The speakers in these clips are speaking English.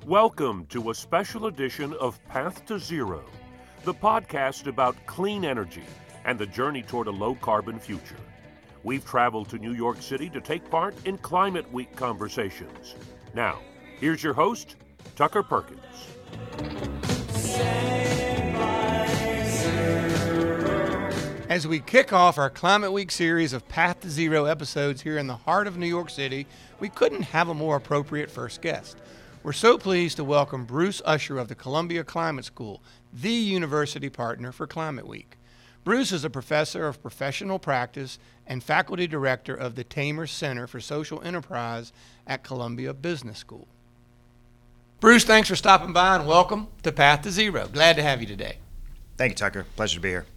Welcome to a special edition of Path to Zero, the podcast about clean energy and the journey toward a low-carbon future. We've traveled to New York City to take part in Climate Week conversations. Now, here's your host, Tucker Perkins. As we kick off our Climate Week series of Path to Zero episodes here in the heart of New York City, we couldn't have a more appropriate first guest. We're so pleased to welcome Bruce Usher of the Columbia Climate School, the university partner for Climate Week. Bruce is a professor of professional practice and faculty director of the Tamer Center for Social Enterprise at Columbia Business School. Bruce, thanks for stopping by and welcome to Path to Zero. Glad to have you today. Thank you, Tucker. Pleasure to be here.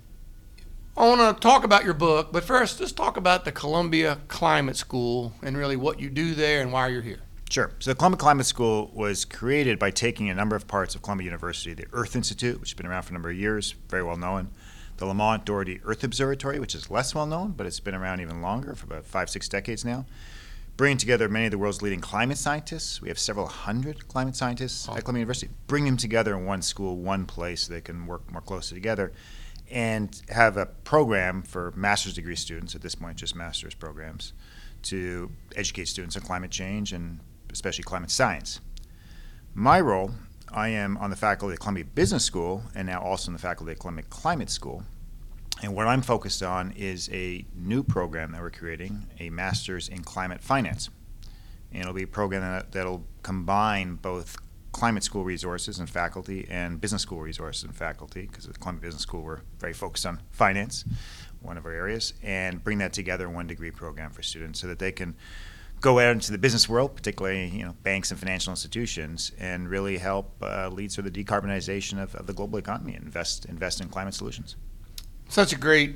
I want to talk about your book, but first, let's talk about the Columbia Climate School and really what you do there and why you're here. Sure. So the Columbia Climate School was created by taking a number of parts of Columbia University, the Earth Institute, which has been around for a number of years, very well known, the Lamont Doherty Earth Observatory, which is less well known, but it's been around even longer, for about 5-6 decades now, bringing together many of the world's leading climate scientists. We have several hundred climate scientists at Columbia University. Bring them together in one school, one place, so they can work more closely together, and have a program for master's degree students, at this point just master's programs, to educate students on climate change and especially climate science. My role, I am on the faculty at Columbia Business School and now also on the faculty at Columbia Climate School. And what I'm focused on is a new program that we're creating, a master's in climate finance. And it'll be a program that'll combine both climate school resources and faculty and business school resources and faculty, because at the Columbia Business School we're very focused on finance, one of our areas, and bring that together in one degree program for students so that they can go out into the business world, particularly banks and financial institutions, and really help lead sort of the decarbonization of the global economy and invest in climate solutions. Such Such a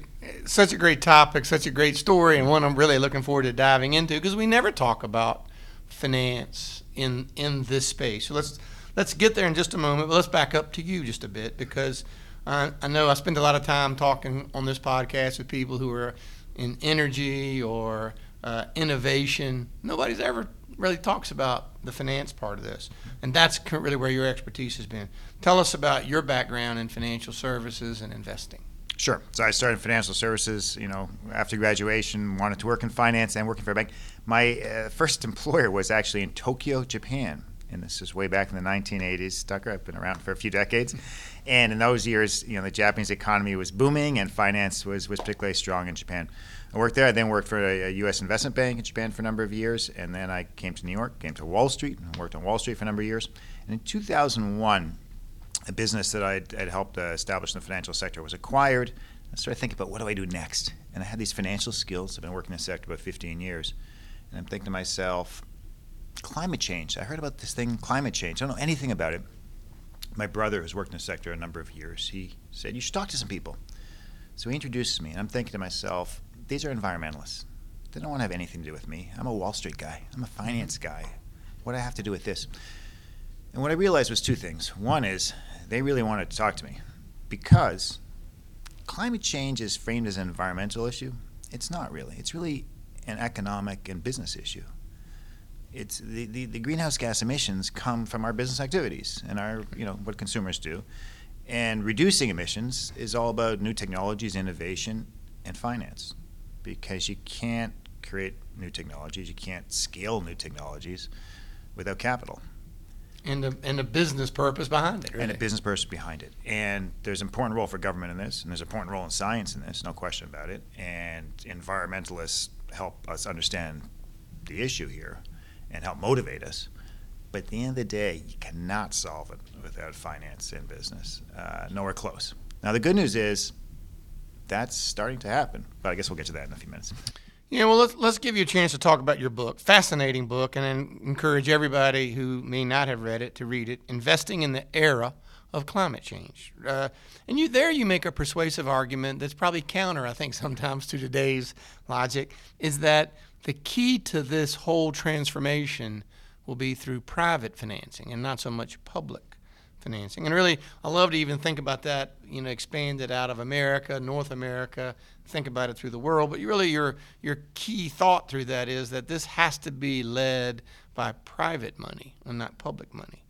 great topic, such a great story, and one I'm really looking forward to diving into because we never talk about finance in this space. So let's get there in just a moment, but let's back up to you just a bit because I know I spend a lot of time talking on this podcast with people who are in energy or innovation. Nobody's ever really talks about the finance part of this, and that's really where your expertise has been. Tell us about your background in financial services and investing. Sure. So I started in financial services, after graduation, wanted to work in finance and working for a bank. My first employer was actually in Tokyo, Japan. And this is way back in the 1980s, Tucker. I've been around for a few decades. And in those years, the Japanese economy was booming and finance was particularly strong in Japan. I worked there. I then worked for a U.S. investment bank in Japan for a number of years. And then I came to New York, came to Wall Street, and worked on Wall Street for a number of years. And in 2001, a business that I'd helped establish in the financial sector was acquired. I started thinking about what do I do next? And I had these financial skills. I've been working in the sector about 15 years. And I'm thinking to myself, climate change. I heard about this thing, climate change. I don't know anything about it. My brother, who's worked in the sector a number of years, he said, you should talk to some people. So he introduces me, and I'm thinking to myself, these are environmentalists. They don't want to have anything to do with me. I'm a Wall Street guy. I'm a finance guy. What do I have to do with this? And what I realized was two things. One is they really wanted to talk to me because climate change is framed as an environmental issue. It's not really. It's really an economic and business issue. It's the greenhouse gas emissions come from our business activities and our, what consumers do. And reducing emissions is all about new technologies, innovation, and finance. Because you can't create new technologies, you can't scale new technologies without capital. And a business purpose behind it. Really. And a business purpose behind it. And there's an important role for government in this, and there's an important role in science in this, no question about it. And environmentalists help us understand the issue here and help motivate us. But at the end of the day, you cannot solve it without finance and business. Nowhere close. Now, the good news is that's starting to happen. But I guess we'll get to that in a few minutes. Yeah, well, let's give you a chance to talk about your book. Fascinating book, and then encourage everybody who may not have read it to read it. Investing in the Era of Climate Change. And you make a persuasive argument that's probably counter, I think, sometimes to today's logic, is that the key to this whole transformation will be through private financing and not so much public financing. And really, I love to even think about that, expand it out of America, North America, think about it through the world. But really, your key thought through that is that this has to be led by private money and not public money.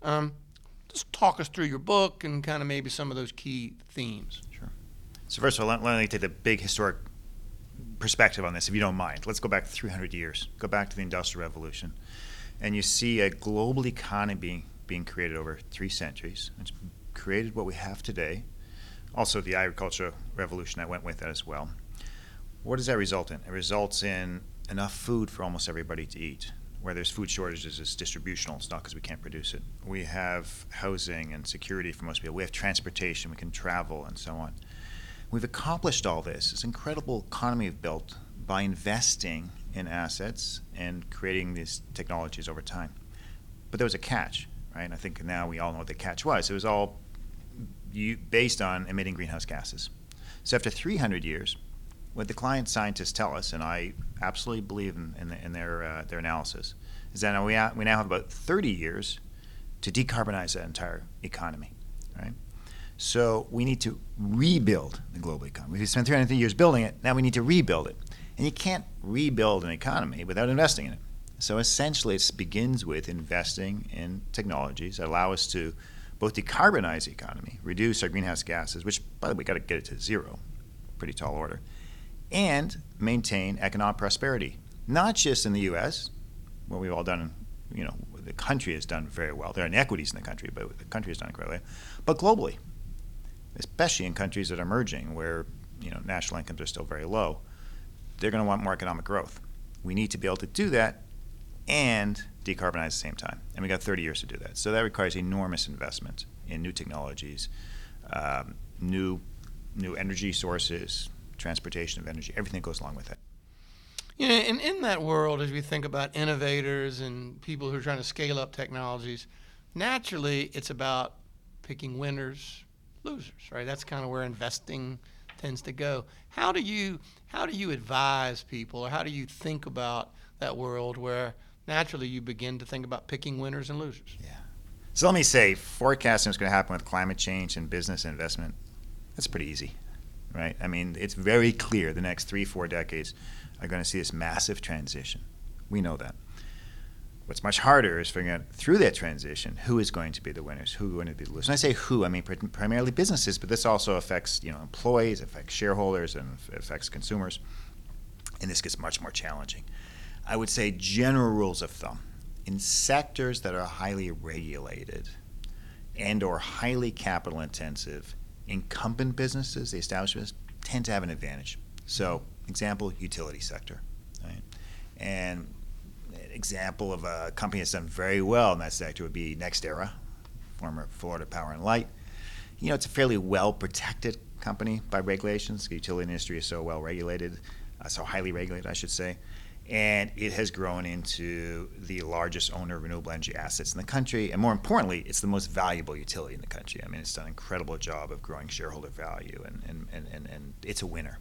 Just talk us through your book and kind of maybe some of those key themes. Sure. So first of all, let me take the big historic perspective on this, if you don't mind. Let's go back 300 years. Go back to the Industrial Revolution. And you see a global economy being created over 3 centuries. It's created what we have today. Also, the agricultural revolution that went with that as well. What does that result in? It results in enough food for almost everybody to eat. Where there's food shortages, it's distributional. It's not because we can't produce it. We have housing and security for most people. We have transportation. We can travel and so on. We've accomplished all this. This incredible economy we've built by investing in assets and creating these technologies over time. But there was a catch, right? And I think now we all know what the catch was. It was all based on emitting greenhouse gases. So after 300 years, what the climate scientists tell us, and I absolutely believe in their analysis, is that we now have about 30 years to decarbonize that entire economy, right? So we need to rebuild the global economy. We spent 300 years building it. Now we need to rebuild it. And you can't rebuild an economy without investing in it. So essentially it begins with investing in technologies that allow us to both decarbonize the economy, reduce our greenhouse gases, which, by the way, we got to get it to zero, pretty tall order, and maintain economic prosperity, not just in the U.S., where we've all done, the country has done very well. There are inequities in the country, but the country has done incredibly well, but globally, especially in countries that are emerging where, national incomes are still very low. They're going to want more economic growth. We need to be able to do that and decarbonize at the same time. And we got 30 years to do that. So that requires enormous investment in new technologies, new energy sources, transportation of energy, everything that goes along with it. And in that world, as we think about innovators and people who are trying to scale up technologies, naturally it's about picking winners, losers, right? That's kind of where investing tends to go. How do you advise people, or how do you think about that world where naturally you begin to think about picking winners and losers? Yeah. So let me say, forecasting what's going to happen with climate change and business and investment, that's pretty easy, right? I mean, it's very clear the next 3-4 decades are going to see this massive transition. We know that. What's much harder is figuring out through that transition who is going to be the winners, who is going to be the losers. When I say who, I mean primarily businesses, but this also affects employees, affects shareholders, and affects consumers. And this gets much more challenging. I would say general rules of thumb. In sectors that are highly regulated and or highly capital intensive, incumbent businesses, the establishments, tend to have an advantage. So, example, utility sector, right? And an example of a company that's done very well in that sector would be NextEra, former Florida Power and Light. It's a fairly well-protected company by regulations. The utility industry is so well regulated, so highly regulated, I should say. And it has grown into the largest owner of renewable energy assets in the country. And more importantly, it's the most valuable utility in the country. I mean, it's done an incredible job of growing shareholder value, and it's a winner.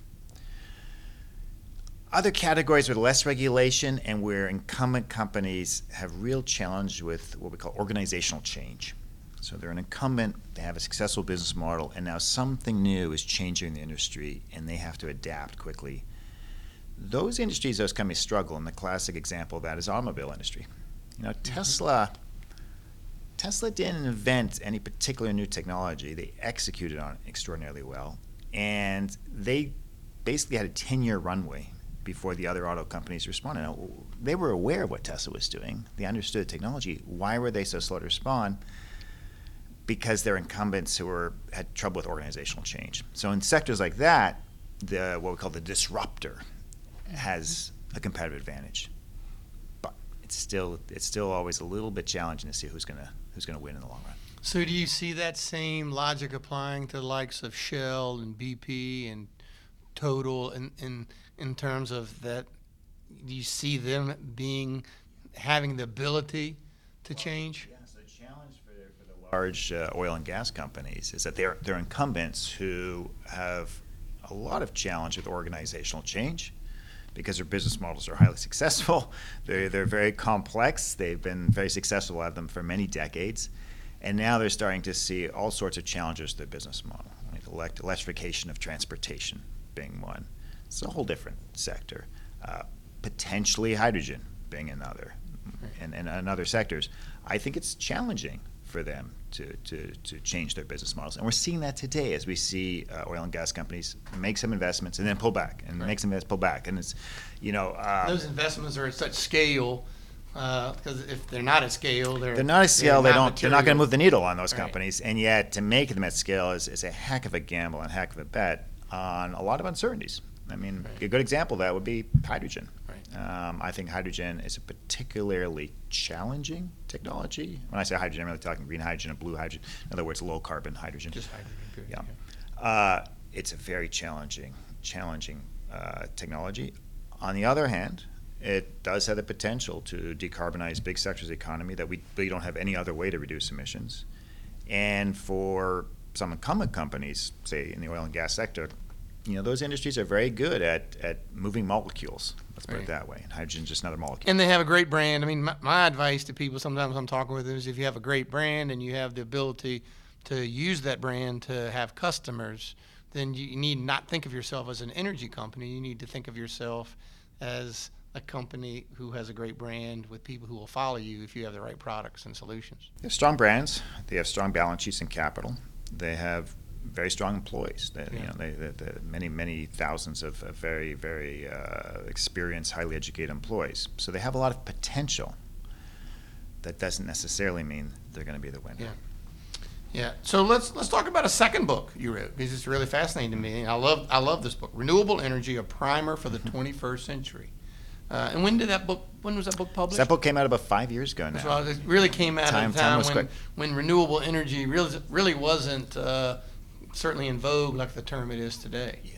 Other categories with less regulation and where incumbent companies have real challenge with what we call organizational change. So they're an incumbent, they have a successful business model, and now something new is changing in the industry, and they have to adapt quickly. Those industries, those companies struggle, and the classic example of that is automobile industry. Tesla didn't invent any particular new technology. They executed on it extraordinarily well, and they basically had a 10-year runway before the other auto companies responded. Now, they were aware of what Tesla was doing. They understood the technology. Why were they so slow to respond? Because they're incumbents who had trouble with organizational change. So in sectors like that, what we call the disruptor has a competitive advantage, but it's still always a little bit challenging to see who's going to win in the long run. So do you see that same logic applying to the likes of Shell and BP and Total in terms of that? Do you see them having the ability to change? Yeah, so the challenge for the large oil and gas companies is that they're incumbents who have a lot of challenge with organizational change, because their business models are highly successful. They're very complex. They've been very successful at them for many decades. And now they're starting to see all sorts of challenges to their business model, like electrification of transportation being one. It's a whole different sector. Potentially hydrogen being another, and other sectors. I think it's challenging for them to change their business models. And we're seeing that today as we see oil and gas companies make some investments and then pull back, and make some investments, pull back. And it's, those investments are at such scale, because if they're not at scale, they're not at scale. They're not going to move the needle on those Right. companies. And yet to make them at scale is a heck of a gamble and a heck of a bet on a lot of uncertainties. I mean, a good example of that would be hydrogen. Right. I think hydrogen is a particularly challenging technology. When I say hydrogen, I'm really talking green hydrogen and blue hydrogen. In other words, low carbon hydrogen. Just hydrogen. Good. Yeah. It's a very challenging technology. On the other hand, it does have the potential to decarbonize big sectors of the economy that we don't have any other way to reduce emissions. And for some incumbent companies, say in the oil and gas sector, those industries are very good at moving molecules. Let's put it that way. And hydrogen is just another molecule. And they have a great brand. I mean, my advice to people sometimes I'm talking with them is if you have a great brand and you have the ability to use that brand to have customers, then you need not think of yourself as an energy company. You need to think of yourself as a company who has a great brand with people who will follow you if you have the right products and solutions. They have strong brands. They have strong balance sheets and capital. They have very strong employees. They many thousands of very, very experienced, highly educated employees. So they have a lot of potential. That doesn't necessarily mean they're going to be the winner. Yeah. So let's talk about a second book you wrote, because it's really fascinating to me. I love this book, Renewable Energy: A Primer for the 21st Century. And when was that book published? That book came out about 5 years ago now. So it really came out at a time when renewable energy really wasn't certainly in vogue like the term it is today. Yeah.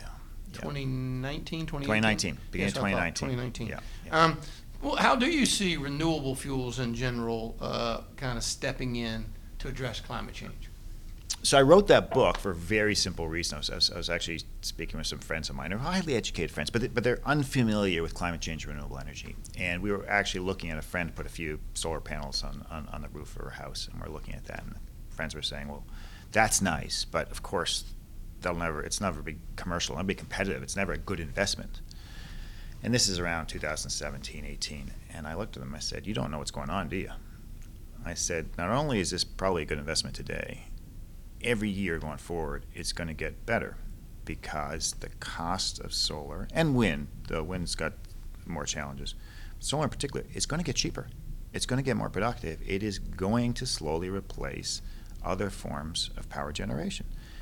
2019. Beginning of 2019. Yeah. Well, how do you see renewable fuels in general kind of stepping in to address climate change? So I wrote that book for a very simple reason. I was actually speaking with some friends of mine who are highly educated friends, but they're unfamiliar with climate change and renewable energy. And we were actually looking at a friend put a few solar panels on the roof of her house, and we're looking at that, and friends were saying, well, that's nice, but of course it's never be commercial, it'll never be competitive, it's never a good investment. And this is around 2017, 18, and I looked at them and I said, you don't know what's going on, do you? I said, not only is this probably a good investment today, every year going forward, it's going to get better because the cost of solar and wind, though wind's got more challenges, solar in particular, is going to get cheaper. It's going to get more productive. It is going to slowly replace other forms of power generation.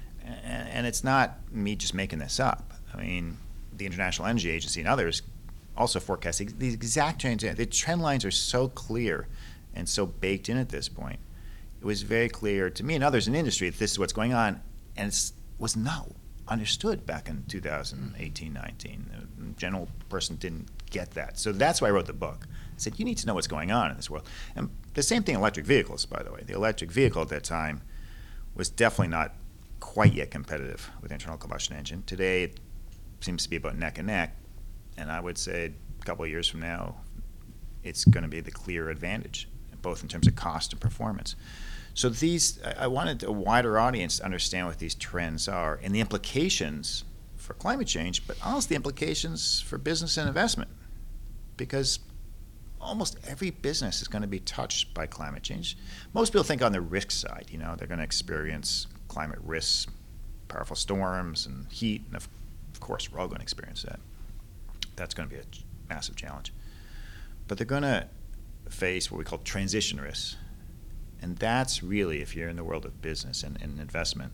And it's not me just making this up. I mean, the International Energy Agency and others also forecast these exact changes. The trend lines are so clear and so baked in at this point. It was very clear to me and others in the industry that this is what's going on, and it was not understood back in 2018, 19. The general person didn't get that. So that's why I wrote the book. I said, you need to know what's going on in this world. And the same thing electric vehicles, by the way. The electric vehicle at that time was definitely not quite yet competitive with internal combustion engine. Today, it seems to be about neck and neck, and I would say a couple of years from now, it's going to be the clear advantage, both in terms of cost and performance. So I wanted a wider audience to understand what these trends are and the implications for climate change, but also the implications for business and investment, because almost every business is going to be touched by climate change. Most people think on the risk side, they're going to experience climate risks, powerful storms and heat, and of course we're all going to experience that. That's going to be a massive challenge. But they're going to face what we call transition risks. And that's really, if you're in the world of business and investment,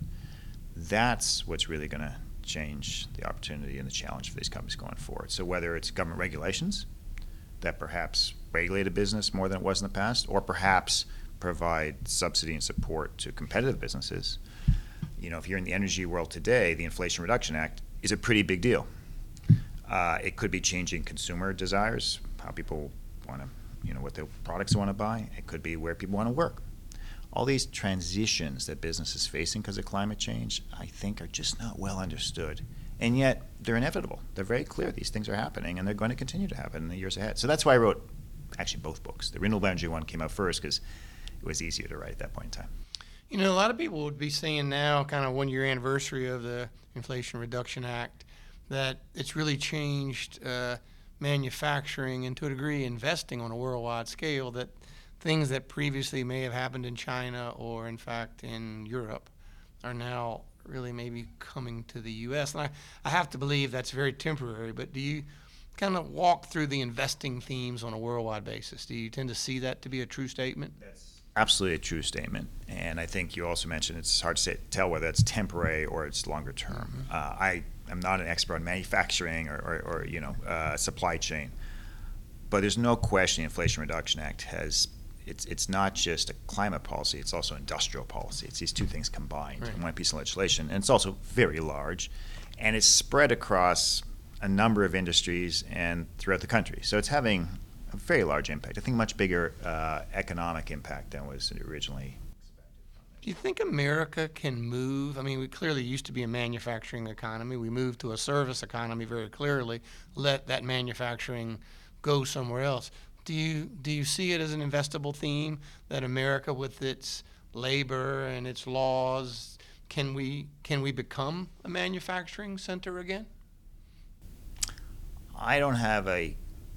that's what's really going to change the opportunity and the challenge for these companies going forward. So whether it's government regulations that perhaps regulate a business more than it was in the past, or perhaps provide subsidy and support to competitive businesses. If you're in the energy world today, the Inflation Reduction Act is a pretty big deal. It could be changing consumer desires, how people want to, what the products they want to buy. It could be where people want to work. All these transitions that business is facing because of climate change, I think, are just not well understood. And yet, they're inevitable. They're very clear these things are happening, and they're going to continue to happen in the years ahead. So that's why I wrote, actually, both books. The renewable energy one came out first because it was easier to write at that point in time. A lot of people would be saying now, kind of 1 year anniversary of the Inflation Reduction Act, that it's really changed manufacturing and, to a degree, investing on a worldwide scale, that things that previously may have happened in China or, in fact, in Europe are now really maybe coming to the U.S. And I have to believe that's very temporary, but do you kind of walk through the investing themes on a worldwide basis? Do you tend to see that to be a true statement? That's absolutely a true statement. And I think you also mentioned it's hard to tell whether it's temporary or it's longer term. I am not an expert on manufacturing or supply chain, but there's no question the Inflation Reduction Act it's not just a climate policy, it's also industrial policy. It's these two things combined in one piece of legislation. And it's also very large, and it's spread across a number of industries and throughout the country. So it's having a very large impact. I think much bigger economic impact than was originally expected. Do you think America can move? I mean, we clearly used to be a manufacturing economy. We moved to a service economy very clearly, let that manufacturing go somewhere else. Do you see it as an investable theme that America, with its labor and its laws, can we become a manufacturing center again? I don't have an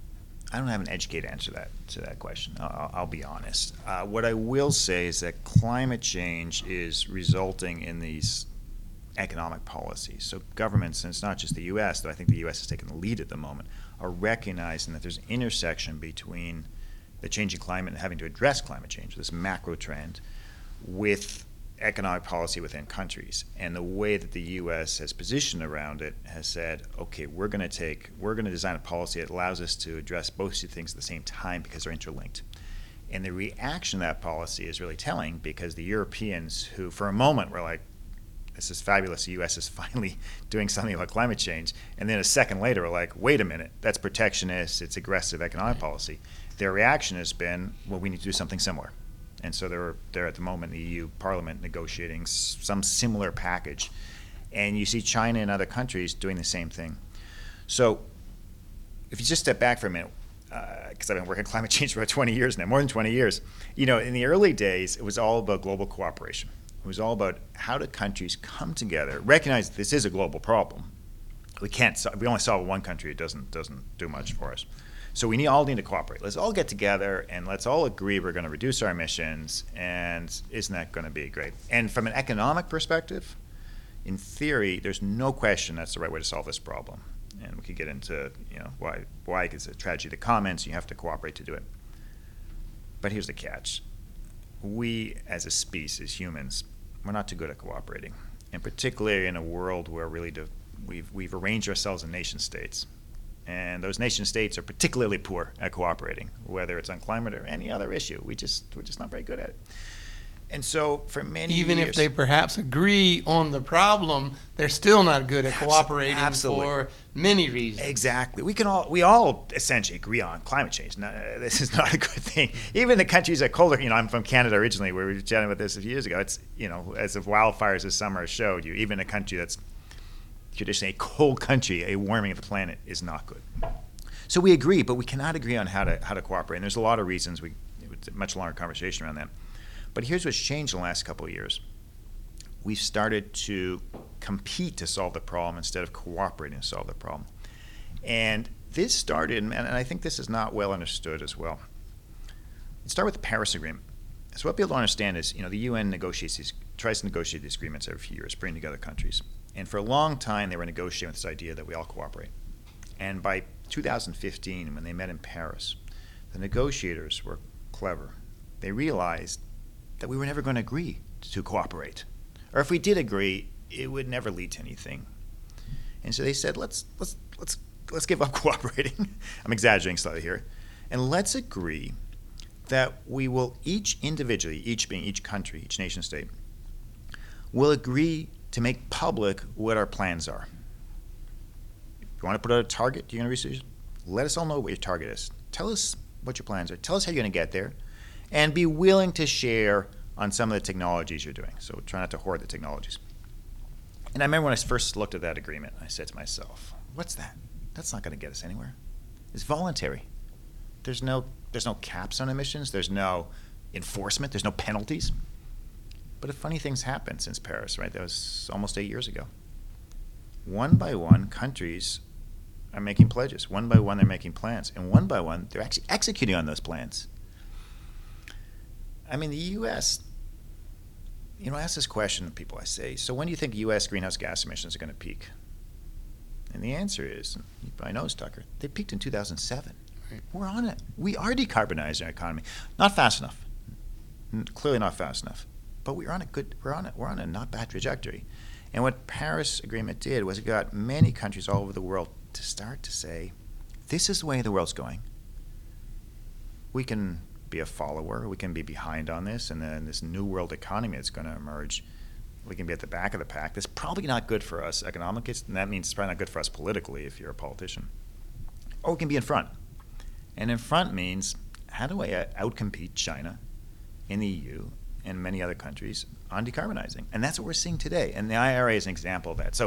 educated answer to that question. I'll be honest. What I will say is that climate change is resulting in these economic policies. So governments, and it's not just the U.S., though I think the U.S. is taking the lead at the moment, are recognizing that there's an intersection between the changing climate and having to address climate change, this macro trend, with economic policy within countries. And the way that the U.S. has positioned around it has said, okay, we're going to design a policy that allows us to address both these things at the same time because they're interlinked. And the reaction to that policy is really telling, because the Europeans, who for a moment were like, this is fabulous, the U.S. is finally doing something about climate change, and then a second later we're like, wait a minute, that's protectionist, it's aggressive economic policy. Their reaction has been, well, we need to do something similar. And so they're at the moment in the EU Parliament negotiating some similar package. And you see China and other countries doing the same thing. So if you just step back for a minute, because I've been working on climate change for about 20 years now, more than 20 years, in the early days, it was all about global cooperation. It was all about how do countries come together, recognize that this is a global problem. We only solve one country, it doesn't do much for us. So we all need to cooperate. Let's all get together and let's all agree we're going to reduce our emissions, and isn't that going to be great? And from an economic perspective, in theory, there's no question that's the right way to solve this problem. And we could get into why it's a tragedy of the commons, you have to cooperate to do it. But here's the catch. We as a species, humans, we're not too good at cooperating. And particularly in a world where we've arranged ourselves in nation states. And those nation states are particularly poor at cooperating, whether it's on climate or any other issue. We're just not very good at it. And so for many Even years, if they perhaps agree on the problem, they're still not good at cooperating for many reasons. Exactly. We all essentially agree on climate change. No, this is not a good thing. Even the countries that colder, I'm from Canada originally, where we were chatting about this a few years ago. It's, as the wildfires this summer showed you, even a country that's traditionally a cold country, a warming of the planet is not good. So we agree, but we cannot agree on how to cooperate. And there's a lot of reasons. It's a much longer conversation around that. But here's what's changed in the last couple of years. We've started to compete to solve the problem instead of cooperating to solve the problem. And this started, and I think this is not well understood as well. It started with the Paris Agreement. So what people don't understand is, the UN tries to negotiate these agreements every few years, bring together countries. And for a long time, they were negotiating with this idea that we all cooperate. And by 2015, when they met in Paris, the negotiators were clever. They realized that we were never going to agree to cooperate. Or if we did agree, it would never lead to anything. And so they said, let's give up cooperating. I'm exaggerating slightly here. And let's agree that we will each individually, each being each country, each nation state, will agree to make public what our plans are. If you want to put out a target you're going to research, let us all know what your target is. Tell us what your plans are. Tell us how you're going to get there. And be willing to share on some of the technologies you're doing. So try not to hoard the technologies. And I remember when I first looked at that agreement, I said to myself, what's that? That's not going to get us anywhere. It's voluntary. There's no caps on emissions. There's no enforcement. There's no penalties. But funny things happened since Paris, right? That was almost 8 years ago. One by one, countries are making pledges. One by one, they're making plans. And one by one, they're actually executing on those plans. I mean, the U.S., I ask this question to people. I say, so when do you think U.S. greenhouse gas emissions are going to peak? And the answer is, you probably know, Tucker, they peaked in 2007. Right. We're on it. We are decarbonizing our economy. Not fast enough. Clearly not fast enough. But we're on a not bad trajectory. And what Paris Agreement did was it got many countries all over the world to start to say, this is the way the world's going. We can be a follower. We can be behind on this. And then this new world economy that's going to emerge, we can be at the back of the pack. That's probably not good for us economically, and that means it's probably not good for us politically if you're a politician. Or we can be in front. And in front means, how do I outcompete China in the EU and many other countries on decarbonizing? And that's what we're seeing today. And the IRA is an example of that. So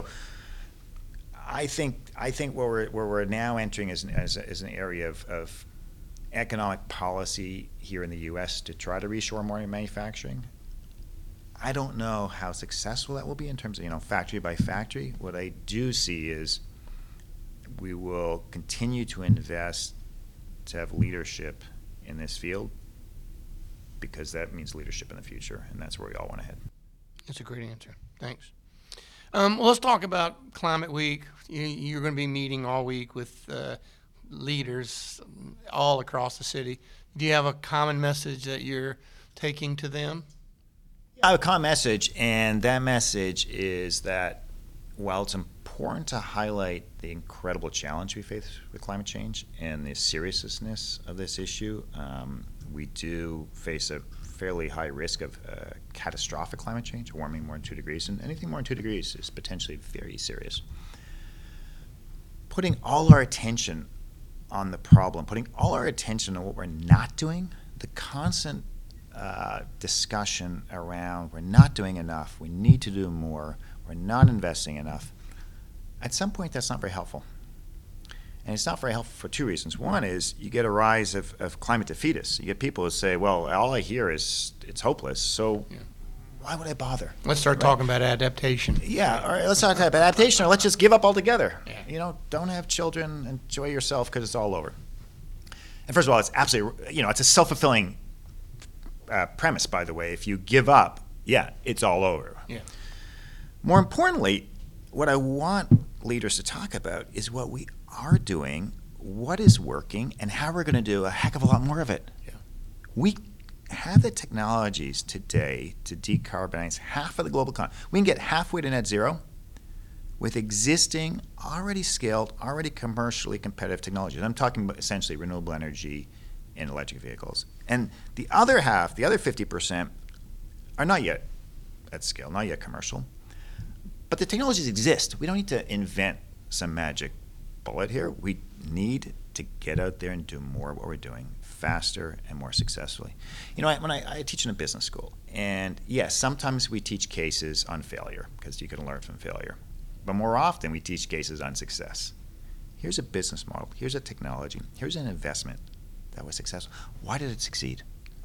I think where we're now entering is an area of economic policy here in the U.S. to try to reshore more manufacturing. I don't know how successful that will be in terms of, factory by factory. What I do see is we will continue to invest to have leadership in this field, because that means leadership in the future, and that's where we all want to head. That's a great answer. Thanks. Well, let's talk about Climate Week. You're going to be meeting all week with leaders all across the city. Do you have a common message that you're taking to them? I have a common message, and that message is that while it's important to highlight the incredible challenge we face with climate change and the seriousness of this issue, we do face a fairly high risk of catastrophic climate change, warming more than 2 degrees, and anything more than 2 degrees is potentially very serious. Putting all our attention on the problem, putting all our attention on what we're not doing, the constant discussion around we're not doing enough, we need to do more, we're not investing enough, at some point that's not very helpful. And it's not very helpful for 2 reasons. One is you get a rise of climate defeatists. You get people who say, well, all I hear is it's hopeless, so why would I bother? Let's start talking about adaptation. Yeah, all right, let's talk about adaptation, or let's just give up altogether. Yeah. Don't have children, enjoy yourself because it's all over. And first of all, it's absolutely, it's a self-fulfilling premise, by the way. If you give up, it's all over. Yeah. More importantly, what I want leaders to talk about is what we are doing, what is working, and how we're going to do a heck of a lot more of it. Yeah. We have the technologies today to decarbonize half of the global economy. We can get halfway to net zero with existing, already scaled, already commercially competitive technologies. I'm talking about essentially renewable energy and electric vehicles. And the other half, the other 50%, are not yet at scale, not yet commercial. But the technologies exist. We don't need to invent some magic bullet here. We need to get out there and do more of what we're doing faster and more successfully. When I teach in a business school, and yes, sometimes we teach cases on failure because you can learn from failure. But more often we teach cases on success. Here's a business model. Here's a technology. Here's an investment that was successful. Why did it succeed?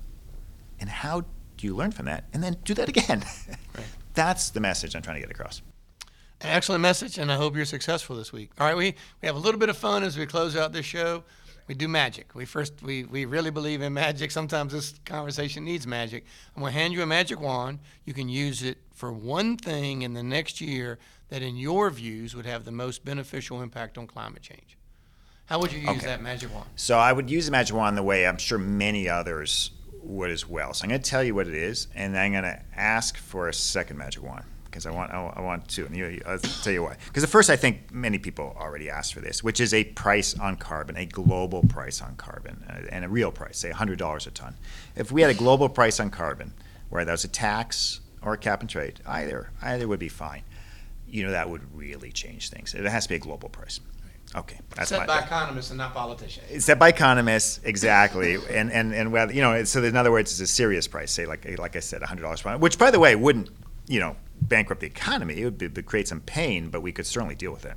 And how do you learn from that? And then do that again. Right. That's the message I'm trying to get across. An excellent message, and I hope you're successful this week. All right, we have a little bit of fun as we close out this show. We do magic. We really believe in magic. Sometimes this conversation needs magic. I'm going to hand you a magic wand. You can use it for one thing in the next year that in your views would have the most beneficial impact on climate change. How would you use that magic wand? So I would use the magic wand the way I'm sure many others would as well. So I'm going to tell you what it is, and then I'm going to ask for a second magic wand, because I want to, and I'll tell you why. Because at first I think many people already asked for this, which is a price on carbon, a global price on carbon, and a real price, say $100 a ton. If we had a global price on carbon, whether that was a tax or a cap and trade, either would be fine. That would really change things. It has to be a global price. Okay, that's set by economists and not politicians. It's set by economists, exactly, and whether so in other words, it's a serious price. Say like I said, $100 per ton, which by the way wouldn't bankrupt the economy. It would create some pain, but we could certainly deal with it.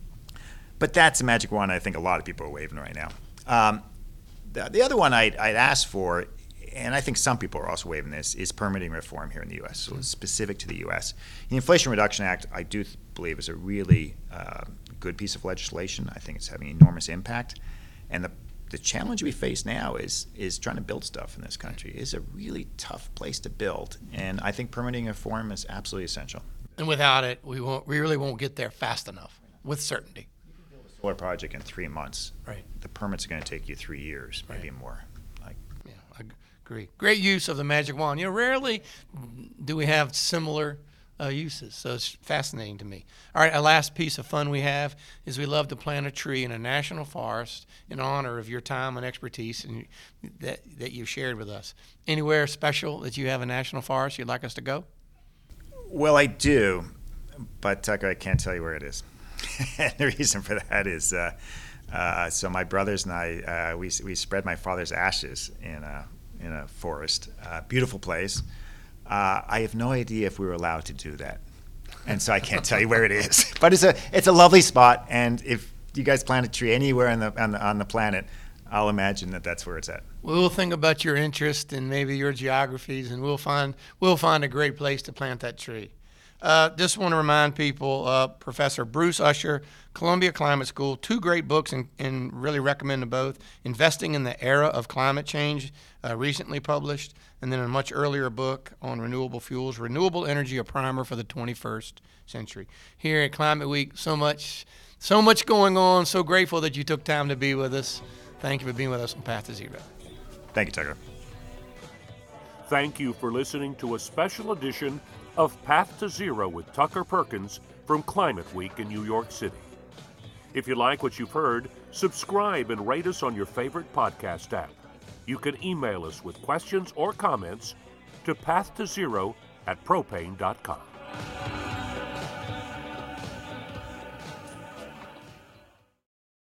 But that's a magic wand I think a lot of people are waving right now. The other one I'd ask for, and I think some people are also waving this, is permitting reform here in the U.S., so it's specific to the U.S. The Inflation Reduction Act, I do believe, is a really good piece of legislation. I think it's having enormous impact. And the the challenge we face now is trying to build stuff in this country. It's a really tough place to build, and I think permitting reform is absolutely essential. And without it, we really won't get there fast enough with certainty. Solar project in 3 months. Right. The permits are going to take you 3 years, maybe more. Yeah, I agree. Great use of the magic wand. Rarely do we have similar uses, so it's fascinating to me. All right, our last piece of fun we have is we love to plant a tree in a national forest in honor of your time and expertise and that you've shared with us. Anywhere special that you have a national forest you'd like us to go? Well, I do, but Tucker, I can't tell you where it is. And the reason for that is, so my brothers and I, we spread my father's ashes in a forest, beautiful place. I have no idea if we were allowed to do that, and so I can't tell you where it is. But it's a lovely spot, and if you guys plant a tree anywhere on the planet, I'll imagine that's where it's at. We'll think about your interest and maybe your geographies, and we'll find a great place to plant that tree. Just want to remind people, Professor Bruce Usher, Columbia Climate School, 2 great books, and really recommend them both. Investing in the Era of Climate Change, recently published, and then a much earlier book on renewable fuels, Renewable Energy, a Primer for the 21st Century. Here at Climate Week, so much going on. So grateful that you took time to be with us. Thank you for being with us on Path to Zero. Thank you, Tucker. Thank you for listening to a special edition of Path to Zero with Tucker Perkins from Climate Week in New York City. If you like what you've heard, subscribe and rate us on your favorite podcast app. You can email us with questions or comments to pathtozero@propane.com.